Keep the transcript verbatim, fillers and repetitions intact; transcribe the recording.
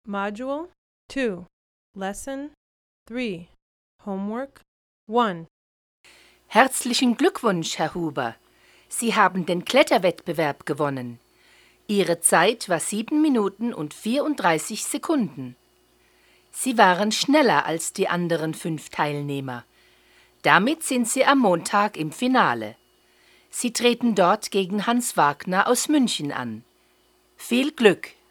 Module two, Lesson three, Homework one. Herzlichen Glückwunsch, Herr Huber. Sie haben den Kletterwettbewerb gewonnen. Ihre Zeit war sieben Minuten und vierunddreißig Sekunden. Sie waren schneller als die anderen fünf Teilnehmer. Damit sind Sie am Montag im Finale. Sie treten dort gegen Hans Wagner aus München an. Viel Glück!